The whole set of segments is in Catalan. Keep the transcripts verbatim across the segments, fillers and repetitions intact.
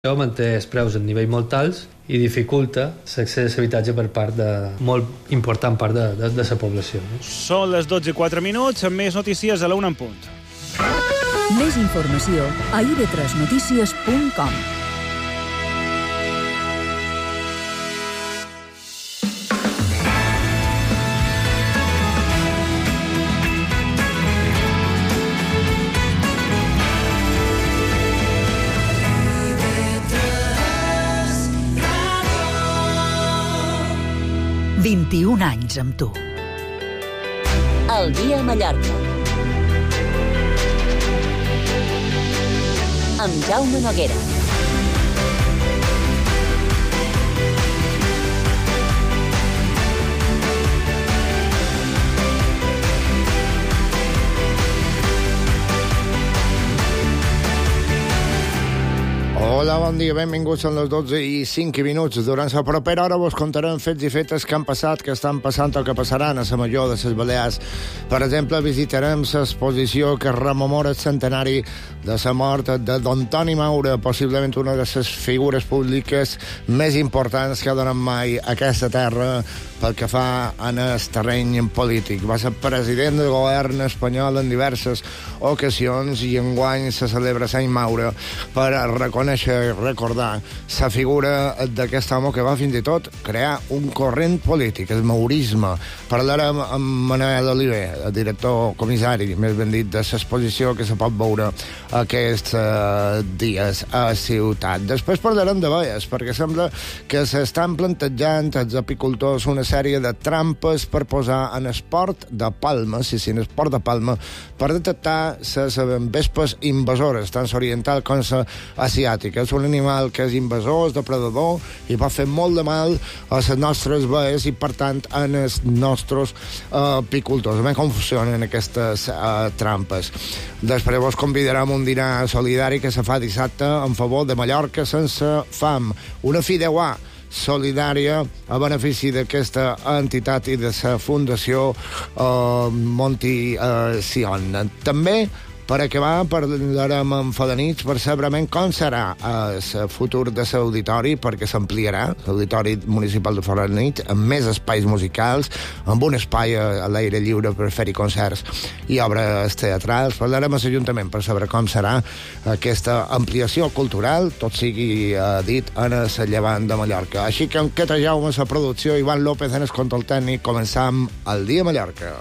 Això manté els preus en nivell molt alts i dificulta l'accés a l'habitatge per part de molt important part de, de, de la població. No? Són les dotze i quatre minuts, amb més notícies a la una en punt. Més informació a i ve tres notícies punt com. vint-i-un anys amb tu. El dia a Mallorca. Amb Jaume Noguera. Hola, bon dia, benvinguts. Són les dotze i cinc minuts. Durant la propera hora vos contarem fets i fetes que han passat, que estan passant o que passaran a la Major de les Balears. Per exemple, visitarem l'exposició que rememora el centenari de la mort de Don Toni Maura, possiblement una de les figures públiques més importants que ha donat mai a aquesta terra pel que fa en el terreny polític. Va ser president del govern espanyol en diverses ocasions i enguany se celebra Sant Maura per reconèixer i recordar la figura d'aquest home que va fins i tot crear un corrent polític, el maurisme. Parlarem amb Manuel Oliver, el director comissari, més ben dit, de l'exposició que se pot veure aquests uh, dies a Ciutat. Després parlarem de veies, perquè sembla que s'estan plantejant els apicultors una sèrie de trampes per posar en esport de palma, sí, sí, en esport de palma, per detectar les vespes invasores, tant oriental com asiàtica. És un animal que és invasor, és depredador i va fer molt de mal a les nostres veies i, per tant, a els nostres uh, apicultors. A com funcionen aquestes uh, trampes. Després vos convidarem un dinar solidari que se fa dissabte en favor de Mallorca sense fam. Una fideuà solidària a benefici d'aquesta entitat i de la Fundació uh, Monti uh, Sion. També, per acabar, parlarem amb Falanits per saber com serà el futur de l'auditori, perquè s'ampliarà l'auditori municipal de Falanits amb més espais musicals, amb un espai a l'aire lliure per fer-hi concerts i obres teatrals. Parlarem amb l'Ajuntament per saber com serà aquesta ampliació cultural, tot sigui eh, dit en el Llevant de Mallorca. Així que amb Queta Jaume, la producció, Ivan López en el control tècnic, començam el dia a Mallorca.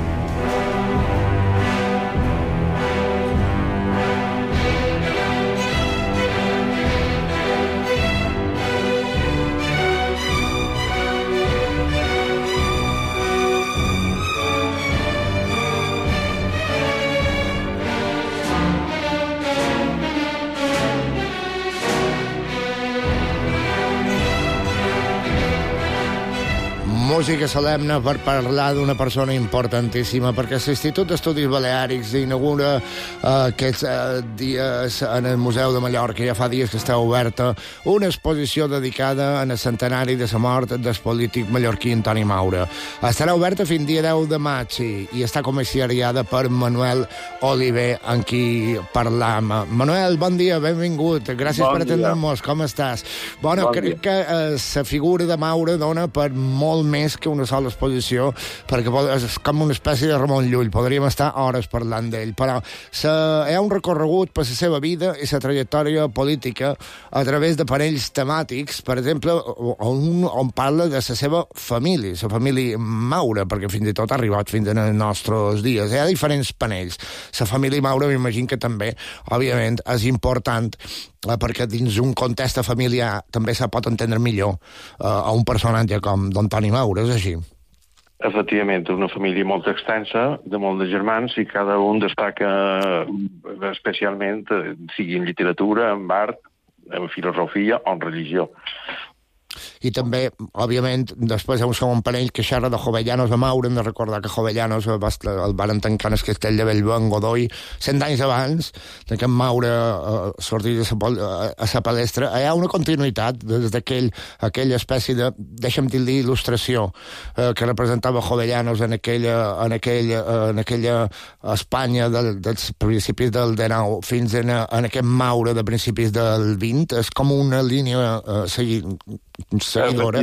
Música solemne per parlar d'una persona importantíssima, perquè l'Institut d'Estudis Baleàrics inaugura eh, aquests eh, dies en el Museu de Mallorca, ja fa dies que està oberta, una exposició dedicada en el centenari de la mort del polític mallorquí Antoni Maura. Estarà oberta fins dia deu de maig i, i està comissariada per Manuel Oliver, amb qui parlam. Manuel, bon dia, benvingut. Gràcies bon per atendre'ns. Com estàs? Bueno, bon crec dia. que eh, la figura de Maura dona per molt més que una sola exposició, perquè és com una espècie de Ramon Llull, podríem estar hores parlant d'ell, però se, hi ha un recorregut per la seva vida i la trajectòria política a través de panells temàtics, per exemple, on, on parla de la seva família, la família Maura, perquè fins i tot ha arribat fins als nostres dies. Hi ha diferents panells. La família Maura, m'imagino que també, òbviament, és important perquè dins un context familiar també se pot entendre millor uh, a un personatge com Don Toni Maura, és així? Efectivament, una família molt extensa, de molts de germans, i cada un destaca especialment, sigui en literatura, en art, en filosofia o en religió. i també, òbviament, després hi ha un segon parell que xerra de Jovellanos a Maura. Hem de recordar que Jovellanos el van tancar en el castell de Bellbon, Godoy, cent anys abans de que en Maura uh, sortís a la palestra. Hi ha una continuïtat des d'aquell aquella espècie de, deixa'm dir-li, il·lustració uh, que representava Jovellanos en aquella, en aquella, uh, en aquella Espanya del, dels principis del dinou fins en, en aquest Maura de principis del vint. És com una línia uh, segui, seguidora.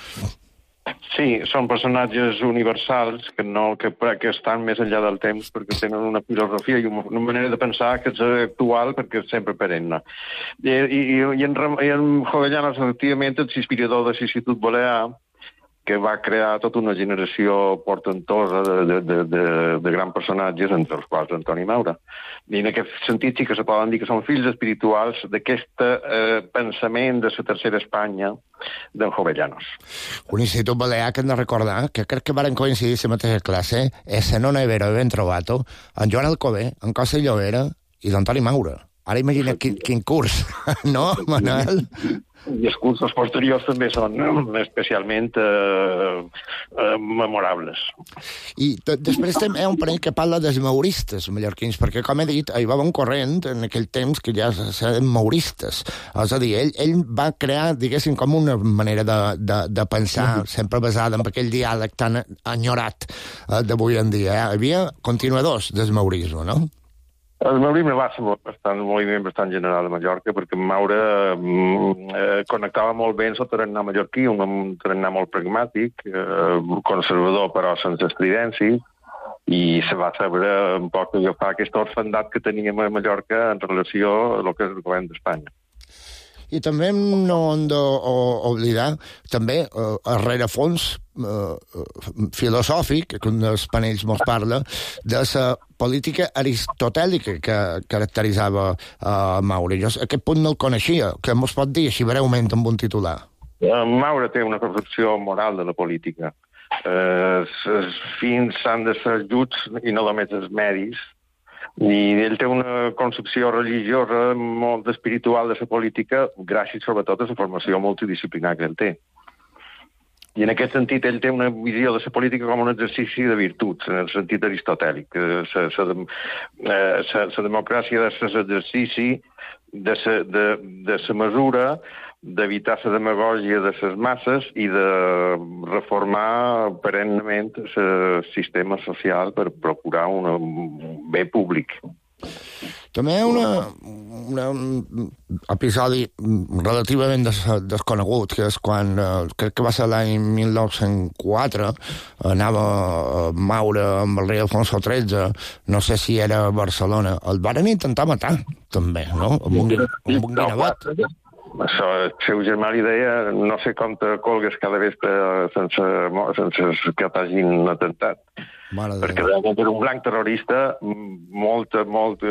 Sí, són personatges universals que, no, que, que estan més enllà del temps perquè tenen una filosofia i una manera de pensar que és actual perquè és sempre perenne. I, i, i, en, i en Jovellanos, efectivament, és inspirador de l'Institut Balear, que va crear tota una generació portentosa de, de, de, de, de grans personatges, entre els quals Antoni Maura. I en aquest sentit sí que se poden dir que són fills espirituals d'aquest eh, pensament de la tercera Espanya d'en Jovellanos. Un institut balear que hem de recordar, que crec que varen coincidir a la mateixa classe, és en una vera ben trobat en Joan Alcover, en Costa i Llobera i l'Antoni Maura. Ara imagina quin, quin curs, no, Manuel? I els cursos posteriors també són especialment eh, eh, memorables. I després hi ha un parell que parla dels mauristes mallorquins, perquè, com he dit, hi va un corrent en aquell temps que ja eren mauristes. És a dir, ell, ell va crear, diguéssim, com una manera de, de, de pensar, mm-hmm. sempre basada en aquell diàleg tan enyorat eh, d'avui en dia. Eh? Hi havia continuadors del maurisme, no? El maurisme va ser bastant, un moviment bastant general a Mallorca, perquè Maura eh, connectava molt bé amb el tarannà mallorquí, un tarannà molt pragmàtic, eh, conservador però sense estridència, i se va saber un poc agafar aquest orfandat que teníem a Mallorca en relació a el que és el govern d'Espanya. I també no hem d'oblidar també eh, el rerefons eh, filosòfic, que un dels panells mos parla, de la política aristotèlica que caracteritzava eh, Maura. Jo aquest punt no el coneixia, que mos pot dir així breument amb un titular. Maura té una concepció moral de la política. Eh, els fins han de ser ajuts i no només els medis. I ell té una concepció religiosa molt espiritual de la política, gràcies sobretot a la formació multidisciplinar que ell té. I en aquest sentit ell té una visió de la política com un exercici de virtuts, en el sentit aristotèlic. La democràcia és l'exercici de la mesura d'evitar la demagògia de les masses i de reformar perennament el sistema social per procurar un bé públic. També hi ha una, una, un episodi relativament des, desconegut, que és quan, eh, crec que va ser l'any mil nou-cents quatre, anava a Maura amb el rei Alfonso tretze, no sé si era a Barcelona, el varen intentar matar, també, no? Amb un, amb un guinevat. Això, el seu germà li deia no sé com te colgues cada vespre sense, sense que t'hagin atemptat. Mare perquè realment era un blanc terrorista molt, molt,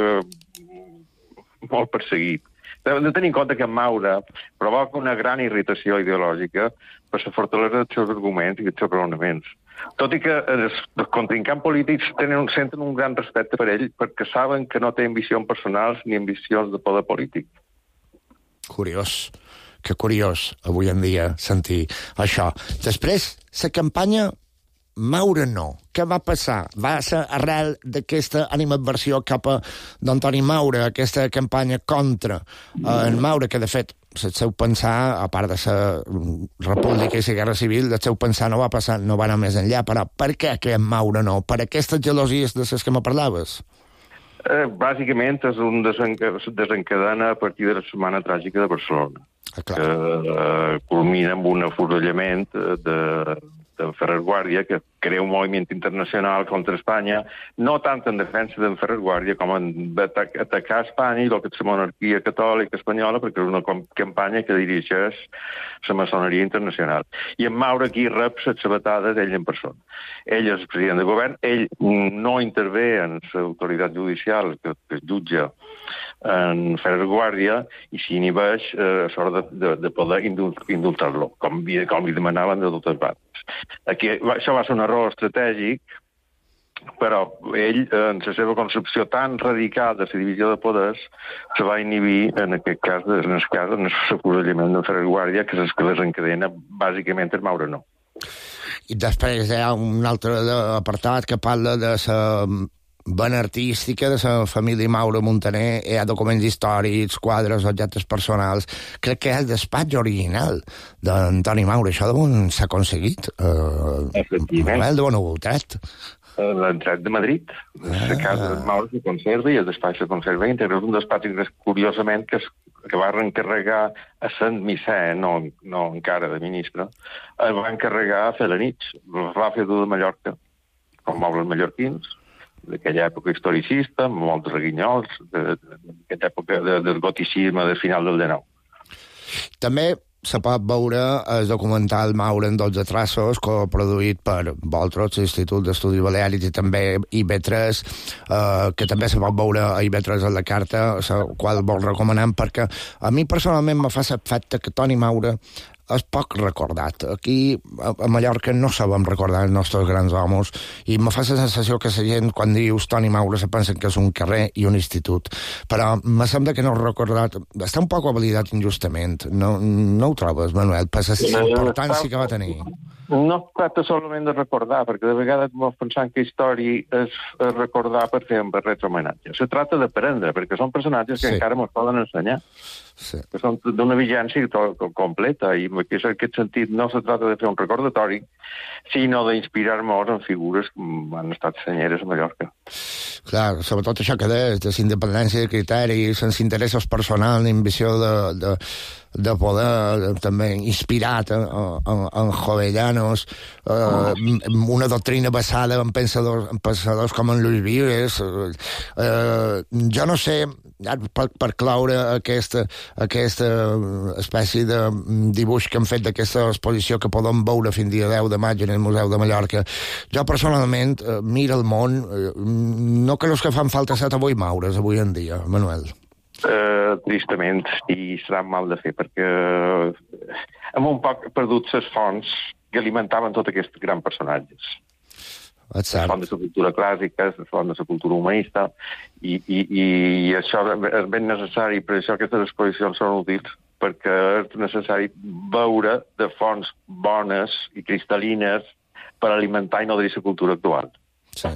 molt perseguit. Hem de tenir en compte que Maura provoca una gran irritació ideològica per la fortalesa dels seus arguments i dels seus raonaments. Tot i que els contrincants polítics tenen, senten un gran respecte per ell perquè saben que no té ambicions personals ni ambicions de poder polític. Curiós, que curiós avui en dia sentir això. Després, la campanya Maura no. Què va passar? Va ser arrel d'aquesta animadversió cap a d'Antoni Maura, aquesta campanya contra eh, en Maura, que de fet el seu pensar, a part de la república i la guerra civil, el seu pensar no va passar, no va anar més enllà, però per què que en Maura no? Per aquestes gelosies de les que me parlaves? Eh, bàsicament és un desencadena a partir de la Setmana Tràgica de Barcelona, ah, que eh, culmina amb un afusellament de, de Ferrer Guàrdia, que crea un moviment internacional contra Espanya, no tant en defensa d'en Ferrer Guàrdia com en atacar Espanya i el que és la monarquia catòlica espanyola, perquè és una campanya que dirigeix la maçoneria internacional. I en Maura aquí rep les sabatades ell en persona. Ell és el president de govern, ell no intervé en l'autoritat judicial que, que jutja en Ferrer Guàrdia i s'inhibeix eh, a l'hora de, de, de poder indultar-lo, com, com li demanaven de totes bandes. Aquí, això va ser un error estratègic però ell, en la seva concepció tan radical de la divisió de poders, se va inhibir, en aquest cas, en el cas, en l'afusellament de Ferrer Guàrdia, que és el que desencadena, bàsicament, el Maura no. I després hi ha un altre apartat que parla de la vena artística de la família Maura Muntaner. Hi ha documents històrics, quadres, objectes personals. Crec que és el despatx original d'Antoni Maura. Això d'on s'ha aconseguit? Uh, Efectivament. Manuel, d'on ho heu tret? L'entret de Madrid. Ah. La casa de Maura se conserva i el despatx se conserva. I és un despatx, curiosament, que, es, que va reencarregar a Sant Missè, no, no encara de ministre, el va encarregar a fer la nit. El va fer dur de Mallorca, com mobles mallorquins, d'aquella època historicista, amb molts reguinyols, d'aquesta època de, del goticisme del final del dinou. També se pot veure el documental Maura en dotze traços, coproduït per Voltros, l'Institut d'Estudis Baleàrics, i també I B tres, eh, que també se pot veure a I B tres a la carta, la qual vol recomanar, perquè a mi personalment me fa l'efecte que Toni Maura és poc recordat. Aquí, a Mallorca, no sabem recordar els nostres grans homes, i me fa la sensació que la gent, quan dius Toni Maura, se pensa que és un carrer i un institut. Però me sembla que no he recordat. Està un poc oblidat injustament. No, no ho trobes, Manuel, per la importància que va tenir? No es tracta solament de recordar, perquè de vegades ens pensem que història és recordar per fer un retrohomenatge. Se tracta d'aprendre, perquè són personatges que sí. encara ens poden ensenyar. Sí. Que són d'una vigència completa, i en aquest sentit no se tracta de fer un recordatori, sinó d'inspirar-nos en figures que han estat senyeres a Mallorca. Clar, sobretot això que deies, de la independència de criteri, sense interessos personals, ambició de, de, de poder, també inspirat en, en, en Jovellanos, eh, una doctrina basada en pensadors, en pensadors com en Luis Vives. Eh, jo no sé, per, per cloure aquesta, aquesta espècie de dibuix que han fet d'aquesta exposició que podem veure fins dia deu de maig en el Museu de Mallorca, jo personalment eh, miro el món, eh, no que els que fan falta set o vuit Maures avui en dia, Manuel. Uh, tristament, i serà mal de fer, perquè hem un poc perdut les fonts que alimentaven tots aquests grans personatges. Les fonts de la cultura clàssica, les fonts de la cultura humanista, i, i, i això és ben necessari, per això aquestes exposicions són útils, perquè és necessari veure de fonts bones i cristal·lines per alimentar i nodrir la cultura actual. Sí.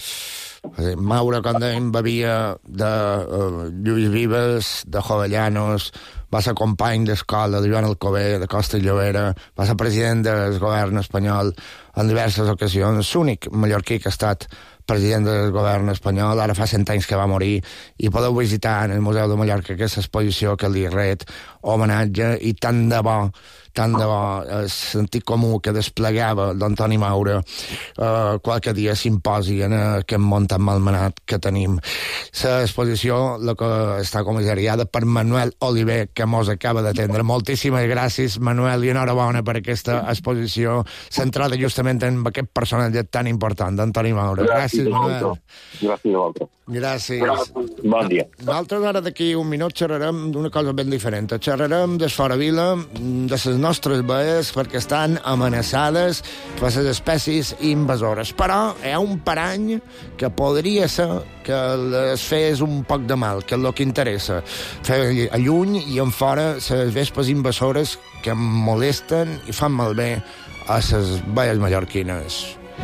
Maura, quan dèiem, bevia de uh, Lluís Vives, de Jovellanos, va ser company d'escola de Joan Alcover, de Costa i Llobera, va ser president del govern espanyol en diverses ocasions, l'únic mallorquí que ha estat president del govern espanyol, ara fa cent anys que va morir, i podeu visitar en el Museu de Mallorca aquesta exposició que li ret homenatge, i tant de bo, tant de bo, el sentit comú que desplegava d'Antoni Maura eh, qualque dia s'imposi en aquest món tan malmenat que tenim. L'exposició, la que està comissariada per Manuel Oliver, que mos acaba d'atendre. Moltíssimes gràcies, Manuel, i enhorabona per aquesta exposició centrada justament en aquest personatge tan important d'Antoni Maura. Gràcies, Manuel. Gràcies a vosaltres. Gràcies. Bon dia. Nosaltres ara d'aquí un minut xerrarem d'una cosa ben diferent. Xerrarem de Fora Vila, de les nostres baies, perquè estan amenaçades per les espècies invasores. Però hi ha un parany que podria ser que les fes un poc de mal, que és el que interessa. Fer a lluny i en fora les vespes invasores que em molesten i fan malbé a les baies mallorquines.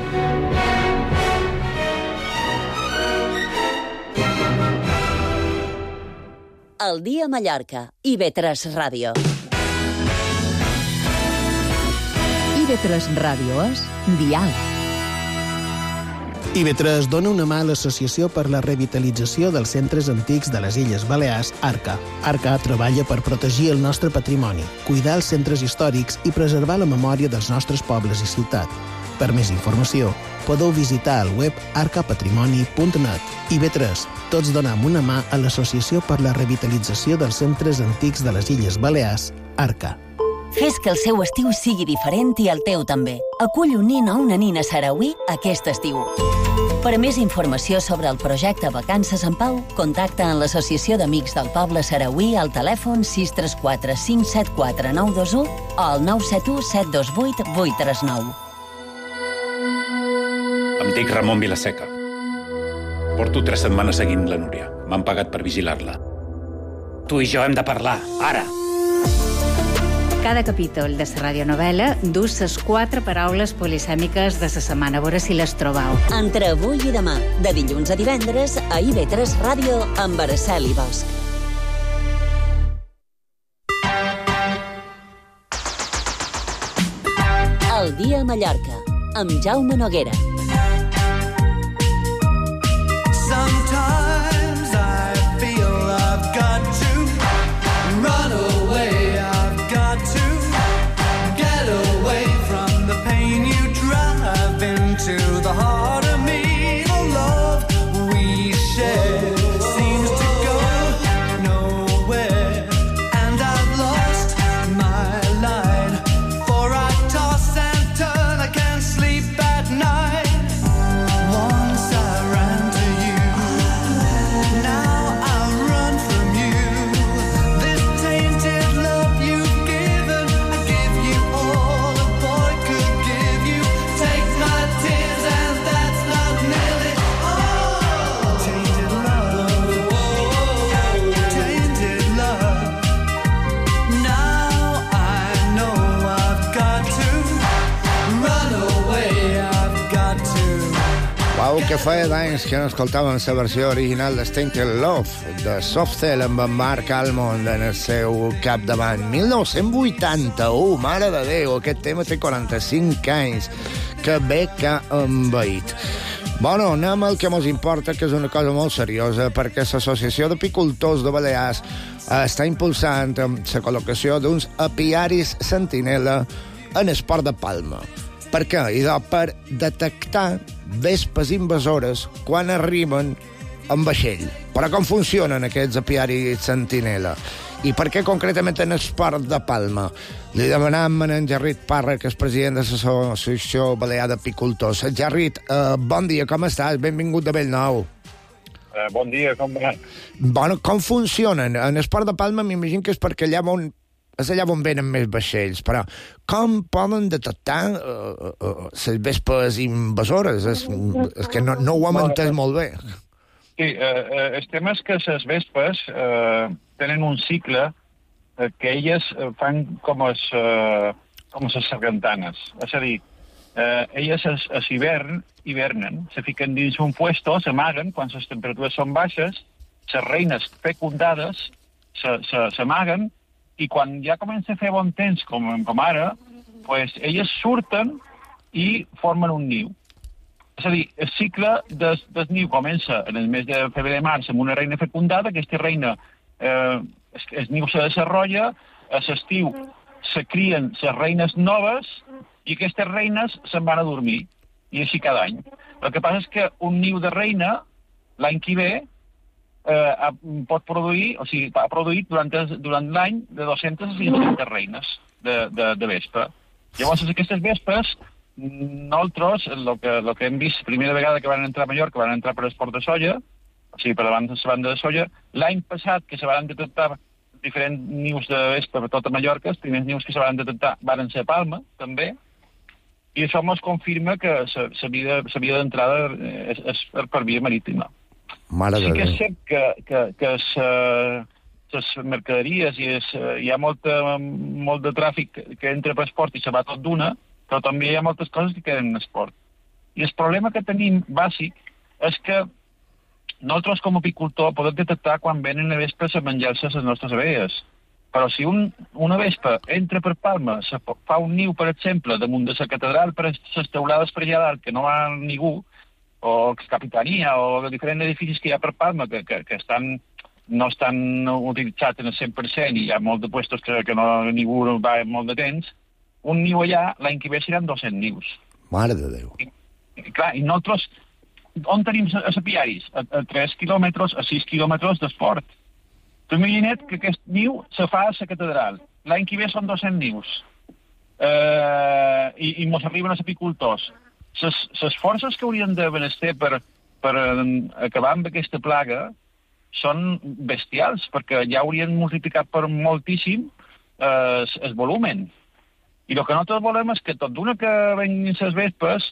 El dia a Mallorca, I B tres Ràdio. I B tres Ràdio és Dial. I B tres dona una mà a l'Associació per la Revitalització dels Centres Antics de les Illes Balears, ARCA. ARCA treballa per protegir el nostre patrimoni, cuidar els centres històrics i preservar la memòria dels nostres pobles i ciutat. Per més informació, podeu visitar el web arca patrimoni punt net. I B tres, tots donem una mà a l'Associació per la Revitalització dels Centres Antics de les Illes Balears, ARCA. Fes que el seu estiu sigui diferent i el teu també. Acull un nin o una nina sarauí aquest estiu. Per a més informació sobre el projecte Vacances en Pau, contacta en l'Associació d'Amics del Poble Sarauí al telèfon sis tres quatre cinc set quatre nou dos u o al nou set u set dos vuit vuit tres nou. Em dic Ramon Vilaseca. Porto tres setmanes seguint la Núria. M'han pagat per vigilar-la. Tu i jo hem de parlar, ara. Cada capítol de la radionovela du les quatre paraules polisèmiques de la setmana. A veure si les trobau. Entre avui i demà, de dilluns a divendres, a I V tres Ràdio, amb Araceli Bosch. El dia a Mallorca, amb Jaume Noguera. Sometimes I feel I've got to run away, I've got to get away from the pain you drive into the heart of me. The love we share seems to go nowhere, and I've lost my line, for I toss and turn, I can't sleep at night. Once I ran to you, now I run from you. This tainted love you've given, I give you all a boy could give you. Take my tears and that's not nearly all. Tainted love, tainted love. Now I know I've got to run away, I've got to. Uau, que feia d'anys que no escoltàvem la versió original de Tainted Love, de Soft Cell amb en Mark Almond en el seu capdavant. mil nou-cents vuitanta-u, mare de Déu, aquest tema té quaranta-cinc anys. Que bé que ha envaït. Bueno, anem al que mos importa, que és una cosa molt seriosa, perquè l'Associació d'Apicultors de Balears està impulsant la col·locació d'uns apiaris sentinela en el port de Palma. Per què? Idò, per detectar vespes invasores quan arriben en vaixell. Però com funcionen aquests apiaris sentinela? I per què concretament en el port de Palma? Li demanam a en Gerrit Parra, que és president de l'Associació Balear d'Apicultors. Gerrit, eh, bon dia, com estàs? Benvingut de Bellnou. Uh, bon dia, com va? Bueno, com funcionen? En el port de Palma m'imagino que és perquè allà on, és allà on venen més vaixells, però com poden detectar uh, uh, les vespes invasores? És, és que no, no ho hem entès molt bé. Sí, uh, el tema és que les vespes uh, tenen un cicle uh, que elles uh, fan com les uh, com les sargantanes. És a dir, uh, elles es, es hivern, hivernen, se fiquen dins un puesto, s'amaguen quan les temperatures són baixes, les reines fecundades s'amaguen, i quan ja comença a fer bon temps, com, com ara, pues, elles surten i formen un niu. És a dir, el cicle del, del niu comença en el mes de febrer-març amb una reina fecundada, aquesta reina, eh, el, el niu se desenvolupa, a l'estiu se crien les reines noves i aquestes reines se'n van a dormir, i així cada any. El que passa és que un niu de reina, l'any que ve, eh, pot produir, o sigui, ha produït durant, durant l'any de dues-centes a cinc-centes reines de, de, de vespa. Llavors, aquestes vespes, nosaltres, el que, el que hem vist la primera vegada que van entrar a Mallorca, van entrar per l'esport de soja, o sigui, per davant de la banda de soja, l'any passat que se van detectar diferents nius de vespa per tota Mallorca, els primers nius que se van detectar van ser a Palma, també, i això ens confirma que la via d'entrada és, és per via marítima. Mare sí que és de cert que, que, que les mercaderies i es, hi ha molta, molt de tràfic que entra per esport i se va tot d'una, però també hi ha moltes coses que queden en esport. I el problema que tenim, bàsic, és que nosaltres com a apicultor podem detectar quan venen a vespes a menjar-se les nostres abelles. Però si un, una vespa entra per Palma, se fa un niu, per exemple, damunt de la catedral, per les teulades per allà dalt, que no va ningú, o capitania, o de diferents edificis que hi ha per Palma, que, que, que estan, no estan utilitzats en el cent per cent, i hi ha molts de puestos que, que no, ningú va molt de temps, un niu allà, l'any que ve seran dos-cents nius. Mare de Déu. I, i clar, i nosaltres, on tenim els apiaris? A, a tres quilòmetres, a sis quilòmetres d'esport. Tu imagina't que aquest niu se fa a la catedral. L'any que ve són dos-cents nius. Eh, I i mos arriben els apicultors. Les forces que haurien de benester per, per acabar amb aquesta plaga són bestials, perquè ja haurien multiplicat per moltíssim eh, el volumen. I el que nosaltres volem és que tot d'una que venguin les vespes,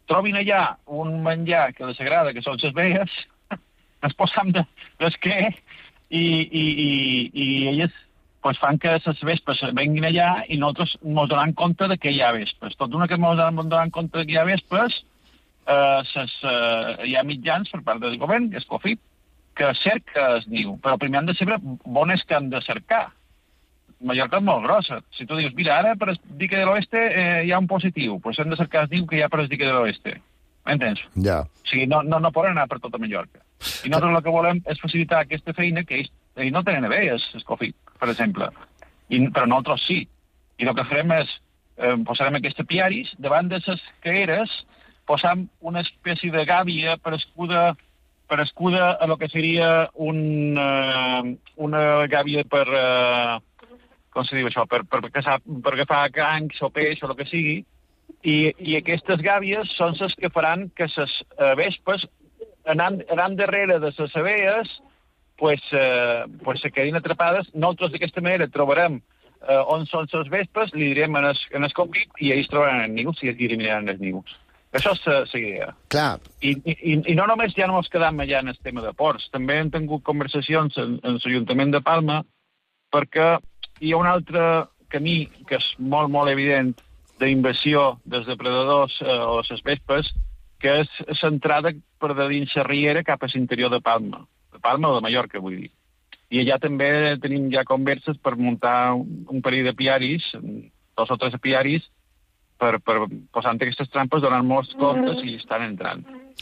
trobin allà un menjar que els agrada, que són les veies, ens posam de, d'esquer i, i, i, i elles pues, fan que les vespes venguin allà i nosaltres ens donem compte de que hi ha vespes. Tot d'una que ens donem compte que hi ha vespes, eh, ses, eh, hi ha mitjans per part del govern, que és COFIP, que cerca el niu, però primer han de saber on és que han de cercar. Mallorca és molt grossa. Si tu dius, mira, ara per el dique de l'oeste eh, hi ha un positiu, doncs hem de cercar el niu que hi ha per el dique de l'oeste. M'entens? Ja. O sigui, no, no, no poden anar per tota Mallorca. I nosaltres el que volem és facilitar aquesta feina que ells, ells no tenen bé, el COFIP, per exemple. I, però nosaltres sí. I el que farem és, eh, posarem aquests apiaris, davant de les caeres, posam una espècie de gàbia per escuda per escuda a lo que seria un, uh, una gàbia per... Uh, com se diu això, per, per, per, per agafar crancs o peix o el que sigui, i, i aquestes gàbies són les que faran que les uh, vespes, anant, anant darrere de les abelles, pues, uh, pues se quedin atrapades. Nosaltres d'aquesta manera trobarem uh, on són les vespes, li direm en el, en el COFIP i ells trobaran els nius i eliminaran els nius. Això és la idea. Clar. I, i, I no només ja no ens quedam allà en el tema de ports, també hem tingut conversacions en, en l'Ajuntament de Palma perquè hi ha un altre camí que és molt, molt evident d'invasió dels depredadors eh, o les vespes, que és l'entrada per de dins la riera cap a l'interior de Palma. De Palma o de Mallorca, vull dir. I allà també tenim ja converses per muntar un, un parell de piaris, dos o tres piaris, per, per posant aquestes trampes, donant molts comptes i estan entrant.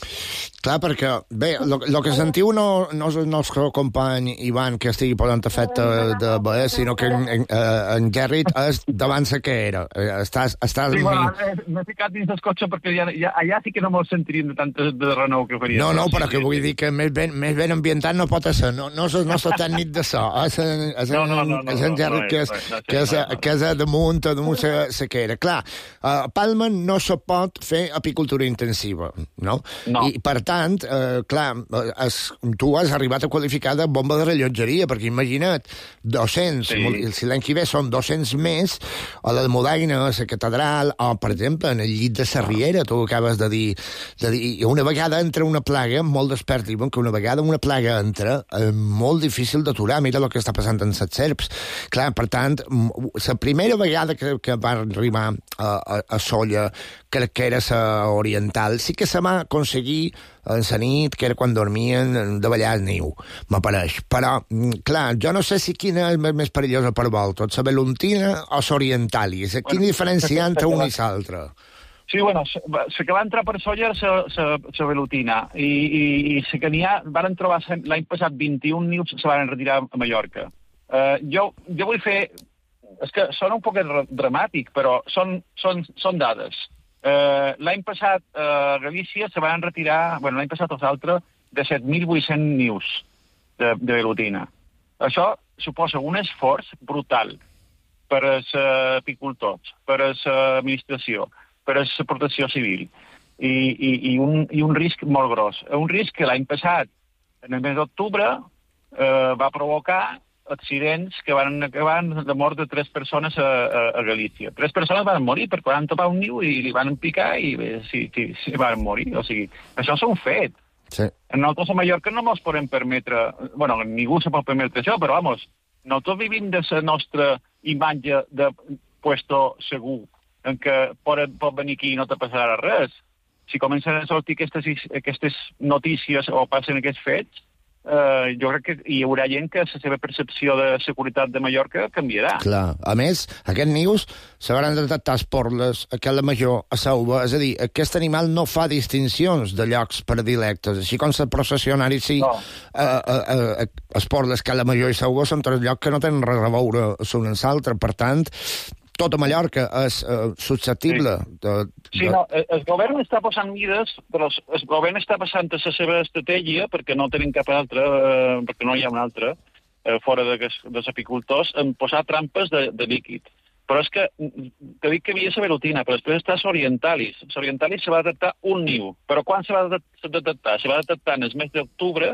Clar, perquè, bé, el que sentiu no, no és el nostre company Ivan que estigui posant efecte de bé, sinó que en, en, en Gerrit és davant la que era. Estàs... estàs sí, bueno, m'he ficat dins del cotxe perquè ja, ja, allà sí que no me'ls sentiríem de tanta de renou que faria. No, no, però que vull dir que més ben, més ben ambientat no pot ser. No, no és el nostre tècnic de so. És en, és en, no, no, no, no, és en Gerrit que és, que és, que és damunt, damunt la sequera. Clar, a Palma no se pot fer apicultura intensiva, no? No. I, per tant, eh, clar, es, tu has arribat a qualificar de bomba de rellotgeria, perquè imagina't, dos-cents, sí. Si l'any que ve són dos-cents més, a l'Almudaina, a la catedral, o, per exemple, en el llit de la Riera, tu acabes de dir, de dir, i una vegada entra una plaga, molt d'experts diuen que una vegada una plaga entra, és molt difícil d'aturar, mira el que està passant amb les serps. Clar, per tant, la primera vegada que, que va arribar a, a, a Solla, crec que era la oriental, sí que se va aconseguir en la nit, que era quan dormien, de ballar al niu, m'apareix. Però, clar, jo no sé si quina és més perillosa per vosaltres, la veluntina o l'orientalis. Quina bueno, diferència hi ha entre una i l'altra? Sí, bueno, la que va entrar per Solla era la velutina, i, i, i la que n'hi ha, van trobar l'any passat vint-i-un nius, se van retirar a Mallorca. Uh, jo, jo vull fer... És que sona un poc dramàtic, però són, són, són dades. Uh, l'any passat a uh, Galícia se van retirar, bueno, l'any passat els altres, de set mil vuit-cents nius de, de velutina. Això suposa un esforç brutal per als uh, apicultors, per a l'administració, per a la protecció civil, i, i, i, un, i un risc molt gros. Un risc que l'any passat, en el mes d'octubre, uh, va provocar accidents que van acabar de mort de tres persones a, a, a Galícia. Tres persones van morir perquè van topar un niu i li van picar i bé, sí, sí, sí, van morir. O sigui, això és un fet. Sí. Nosaltres a Mallorca no ens podem permetre... Bueno, ningú se pot permetre això, però, vamos, nosaltres vivim de la nostra imatge de puesto segur, en què pot, pot venir aquí i no te passarà res. Si comencen a sortir aquestes, aquestes notícies o passen aquests fets, Uh, jo crec que hi haurà gent que la seva percepció de seguretat de Mallorca canviarà. Clar. A més, aquests nius s'hauran de detectar esporles a Cala Major, a Sauva, és a dir, aquest animal no fa distincions de llocs predilectes, així com els processionaris sí, no. uh, uh, uh, esporles Cala Major i Sauva són tres llocs que no tenen res a veure l'un amb l'altre, per tant, tota Mallorca és uh, susceptible sí. de... de... Sí, no, el govern està posant mides, però el govern està passant a la seva estratègia, perquè no tenim cap altra, eh, perquè no hi ha una altra, eh, fora de, dels apicultors, en posar trampes de, de líquid. Però és que, t'he dit que hi havia la velutina, però després està l'orientalis. L'orientalis se va detectar un niu, però quan se va detectar? Se va detectar en el mes d'octubre,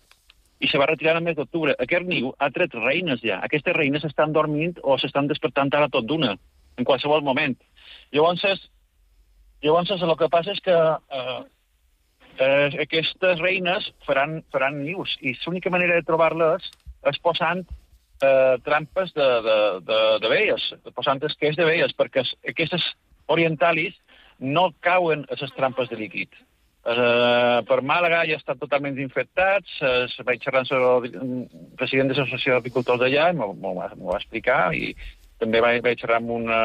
i se va retirar el mes d'octubre. Aquest niu ha tret reines ja. Aquestes reines estan dormint o s'estan despertant ara tot d'una, en qualsevol moment. Llavors, Llavors, el que passa és que eh, eh, aquestes reines faran, faran nius, i l'única manera de trobar-les és posant eh, trampes de, de, de, de veies, posant esquers de veies, perquè aquestes orientalis no cauen a les trampes de líquid. Eh, per Màlaga ja estan totalment infectats, eh, vaig xerrar amb el president de l'Associació d'Apicultors d'allà, m'ho va, va explicar, i també vaig, vaig xerrar amb una,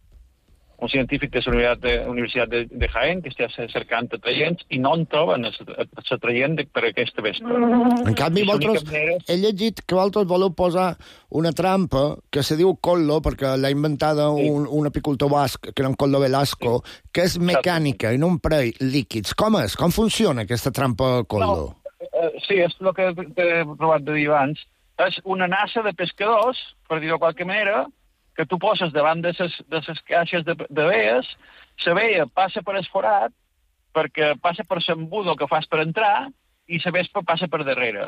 un científic de la Universitat de, Universitat de, de Jaén, que està cercant atraients, i no en troben l'atraient per aquesta vespre. En canvi, vosaltres, he llegit que vosaltres voleu posar una trampa que se diu Collo, perquè l'ha inventada sí. un, un apicultor basc, que era en Collo Velasco, sí. que és mecànica i no emprei líquids. Com és? Com funciona aquesta trampa Collo? No, eh, sí, és el que he provat de dir abans. És una nassa de pescadors, per dir-ho de qualque manera, que tu poses davant de les caixes de, de veies, la veia passa per esforat, perquè passa per l'embudo que fas per entrar, i la vespa passa per darrere.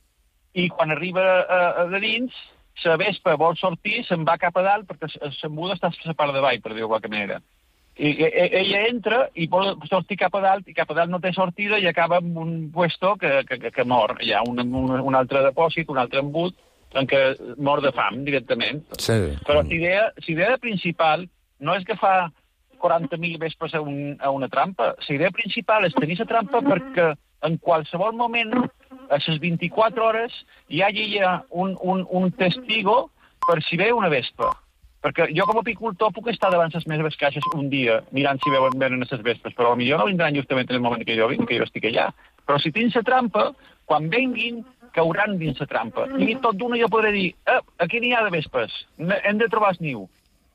I quan arriba a, a de dins, la vespa vol sortir, se'n va cap a dalt, perquè l'embudo està a la part de baix, per dir-ho de qualque manera. I, i ella entra i vol sortir cap a dalt, i cap a dalt no té sortida, i acaba amb un puesto que, que, que, que mor. Hi ha un, un, un altre depòsit, un altre embut, en què mor de fam, directament. Sí. Però l'idea principal no és que fa quaranta mil vespes a, un, a una trampa. L'idea principal és tenir la trampa perquè en qualsevol moment, a les vint-i-quatre hores, hi hagi un, un, un testigo per si ve una vespa. Perquè jo com a apicultor puc estar davant les meves caixes un dia mirant si veuen venen les vespes, però potser no vindran justament en el moment que jo vinc, que jo estic allà. Però si tinc la trampa, quan venguin, cauran dins la trampa. I tot d'una jo podré dir, eh, aquí n'hi ha de vespes, hem de trobar el niu.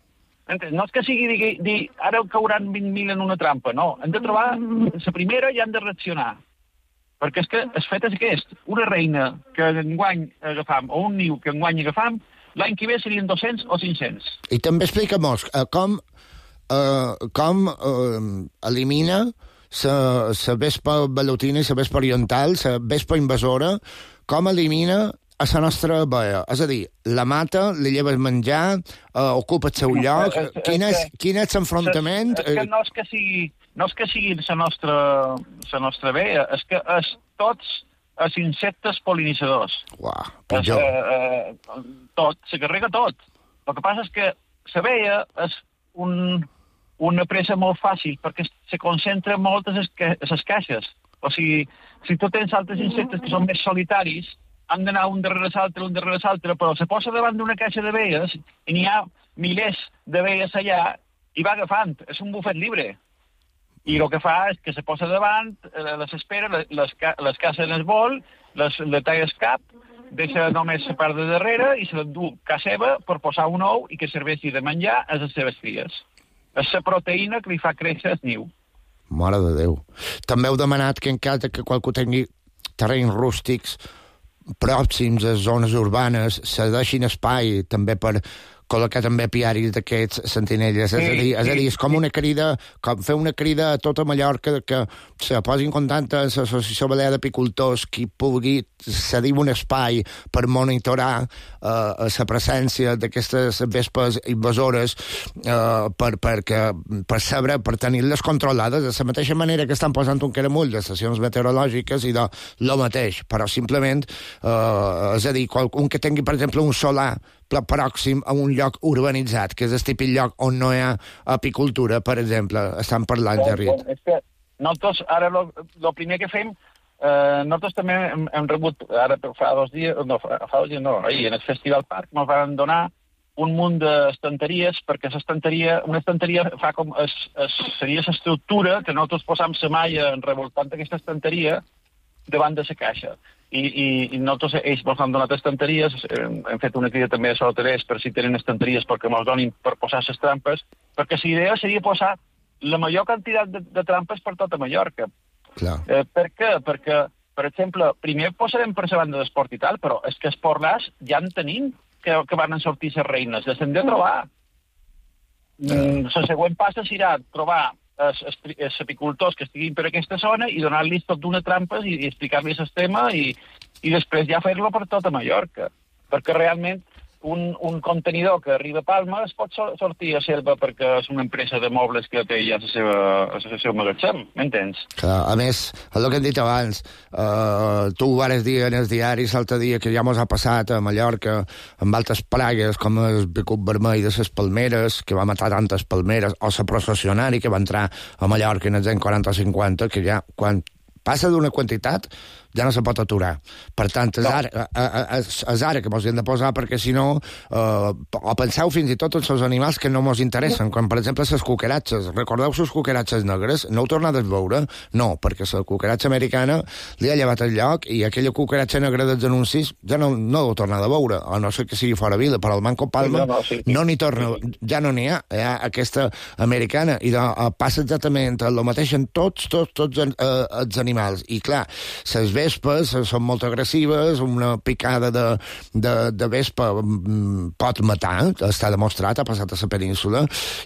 No és que sigui dir, dir ara cauran vint mil en una trampa, no. Hem de trobar la primera i han de reaccionar. Perquè és que el fet és aquest, una reina que enguany agafam, o un niu que enguany agafam, l'any que ve serien dos-cents o cinc-cents. I també explica-mos eh, com, eh, com eh, elimina la vespa velutina i la vespa oriental, la vespa invasora, com elimina a la nostra veia. És a dir, la mata, li lleves menjar, eh, ocupa el seu lloc. És, és, quin és, quin és l'enfrontament? És, és que no és que sigui, no és que sigui la nostra, la nostra veia, és que és tots els insectes polinitzadors. Uau, és, eh, eh, tot, se carrega tot. El que passa és que la veia és un, una presa molt fàcil, perquè se concentra molt a les caixes. O sigui, si tu tens altres insectes que són més solitaris, han d'anar un darrere l'altre, un darrere l'altre, però se posa davant d'una caixa de veies i n'hi ha milers de veies allà i va agafant. És un bufet libre. I el que fa és que se posa davant, les espera, les, les caça en el vol, les, les talla el cap, deixa només la part de darrere i se l'endú a seva per posar un ou i que serveixi de menjar a les seves cries. És la proteïna que li fa créixer el niu. Mare de Déu. També heu demanat que en cas que qualcú tingui terrenys rústics pròxims a zones urbanes se deixin espai també per col·locar també piaris d'aquests sentinelles. Sí, és a dir, és a dir, és com una crida, com fer una crida a tota Mallorca que se posi en contacte amb l'Associació Balear d'Apicultors qui pugui cedir un espai per monitorar eh, la presència d'aquestes vespes invasores eh, per, perquè, per saber, per tenir-les controlades de la mateixa manera que estan posant un caramull de estacions meteorològiques i de lo mateix, però simplement eh, és a dir, un que tingui, per exemple, un solar pròxim a un lloc urbanitzat, que és el típic lloc on no hi ha apicultura, per exemple. Estan parlant, ja, Rit. És que nosaltres, ara, el primer que fem, eh, nosaltres també hem, hem rebut, ara fa dos dies, no, fa, fa dos dies no, ahir, en el Festival Parc, ens van donar un munt d'estanteries, perquè l'estanteria, una estanteria fa com, es, es, seria l'estructura que nosaltres posam la malla revoltant aquesta estanteria davant de la caixa. I, i, i nosaltres, ells ens han donat estanteries, hem, hem fet una crida també a soterers per si tenen estanteries perquè ens donin per posar les trampes, perquè la idea seria posar la major quantitat de, de trampes per tota Mallorca. Clar. Eh, per què? Perquè, per exemple, primer posarem per la banda d'esport i tal, però és que esport l'as ja en tenim que, que van sortir les reines, les hem de trobar. Mm, la següent passa serà trobar els apicultors que estiguin per aquesta zona i donar-los tot d'una trampes i, i explicar-los el tema i, i després ja fer-lo per tota Mallorca. Perquè realment un, un contenidor que arriba a Palma es pot sortir a Selva perquè és una empresa de mobles que té ja el seu, el seu magatzem, m'entens? A més, el que hem dit abans, eh, tu ho vares dir en els diaris l'altre dia que ja mos ha passat a Mallorca amb altres plagues com el becut vermell de les palmeres, que va matar tantes palmeres, o la processionari que va entrar a Mallorca en els anys quaranta cinquanta, que ja quan passa d'una quantitat ja no se pot aturar. Per tant, és, no. ara, és, és ara que mos hem de posar, perquè si no, eh, o penseu fins i tot en els animals que no mos interessen, com per exemple les cucaratxes. Recordeu les cucaratxes negres? No ho tornades a veure? No, perquè la cucaratxa americana li ha llevat el lloc i aquella cucaratxa negra dels anuncis ja no, no ho tornat a veure, a no ser que sigui fora vila, però al Banco Palma no, no, sí, sí. no n'hi torna, ja no n'hi ha, hi ha aquesta americana, i de, passa exactament el mateix en tots, tots, tots eh, els animals. I clar, les vespes són molt agressives, una picada de, de, de vespa pot matar, està demostrat, ha passat a la península,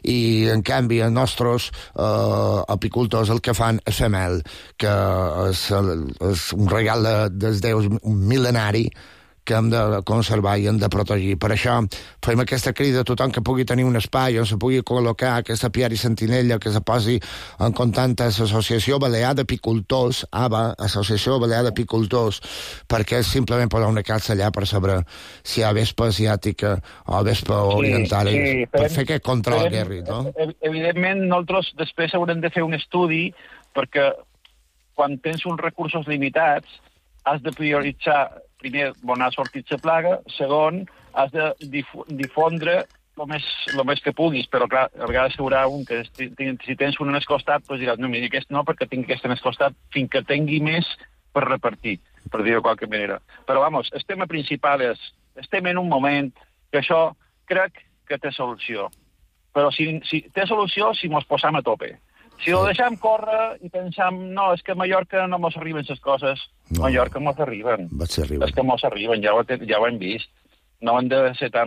i en canvi els nostres eh, apicultors el que fan és fer mel, que és, és un regal de, dels déus mil·lenari que hem de conservar i hem de protegir. Per això fem aquesta crida a tothom que pugui tenir un espai on se pugui col·locar aquesta piari sentinella, que se posi en contacte amb l'Associació Balear d'Apicultors, A B A, Associació Balear d'Apicultors, perquè és simplement posar una calça allà per saber si hi ha vespa asiàtica o vespa sí, oriental, sí, per fer aquest control, Gary, no? Evidentment, nosaltres després haurem de fer un estudi, perquè quan tens uns recursos limitats has de prioritzar primer, on ha sortit la plaga, segon, has de dif- difondre el més, el més que puguis, però clar, a vegades hi haurà un que si tens un en el costat, doncs diràs, no, mira, aquest no, perquè tinc aquest en el costat, fins que tingui més per repartir, per dir-ho de qualque manera. Però, vamos, el tema principal és, estem en un moment que això crec que té solució. Però si, si té solució si mos posam a tope. Si ho deixam córrer i pensam, no, és que a Mallorca no mos arriben les coses, no. A Mallorca mos arriben. arriben. És que mos arriben, ja ho, ja ho hem vist. No hem de ser tan...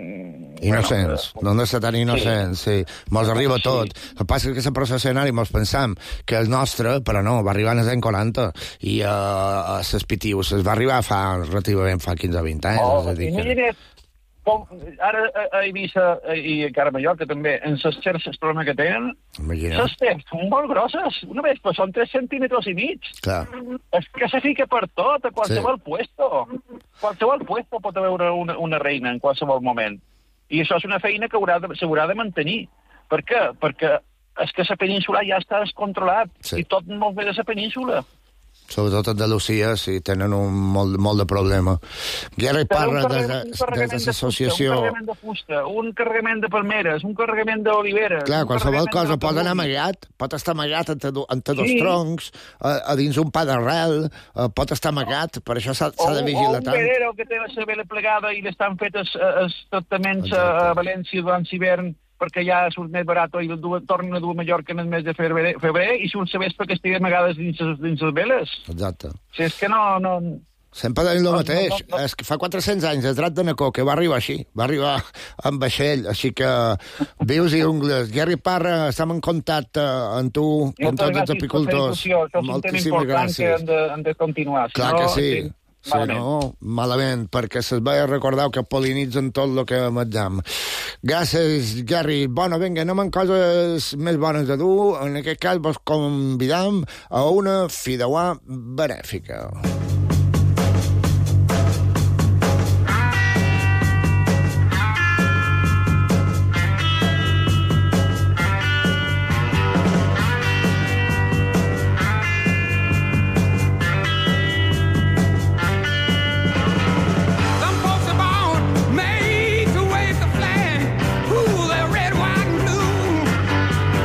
Innocents, bueno, no hem de ser tan innocents, sí. sí. Mos arriba sí. tot. El que passa és que la processionari mos pensam que el nostre, però no, va arribar en els anys quaranta, i uh, a les pitius es va arribar fa, relativament, fa quinze o vint anys. Oh, és a dir que... Com, ara a Eivissa i encara a Mallorca també, en les xerxes problema que tenen, les temps són molt grosses. Una vespa són tres centímetres i mig. Clar. És que se fica per tot, a qualsevol sí. puesto. Qualsevol puesto pot haver una, una reina en qualsevol moment. I això és una feina que haurà de, s'haurà de mantenir. Per què? Perquè és que la península ja està descontrolat sí. i tot molt bé de la península. Sobretot a Andalusia, sí, tenen un molt, molt de problema. Gary parla de, de, de l'associació... Un carregament de fusta, un carregament de palmeres, un carregament d'oliveres... Clar, qualsevol cosa pot anar amagat, pot estar amagat entre, entre dos sí. troncs, a, a dins un pa d'arrel, pot estar amagat, per això s'ha, s'ha de vigilar tant. O un verero que té la cebela plegada i l'estan fetes els tractaments a València durant l'hivern, perquè ja surt més barat i el du, tornen a dur a Mallorca en el mes de febrer, febrer i surt la vespa que estigui amagades dins, dins les veles. Exacte. Si és que no... no... Sempre tenim el mateix. No, no, no. És que fa quatre-cents anys el Drat de Nacó, que va arribar així, va arribar amb vaixell, així que vius i ungles. Gary Parra, estem en contacte amb tu, amb tots els apicultors. Moltíssimes gràcies. Que hem de, hem de continuar. Clar si no, que sí. sí. Sí, malament. No, malament, perquè se'ls va recordar que pol·linitzen tot el que menjam. Gràcies, Gary. Bueno, vinga, anem amb coses més bones de dur. En aquest cas vos convidam a una fideuà benèfica.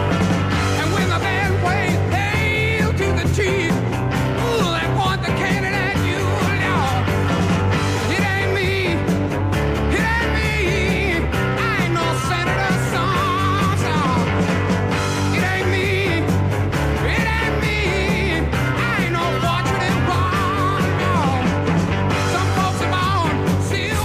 Can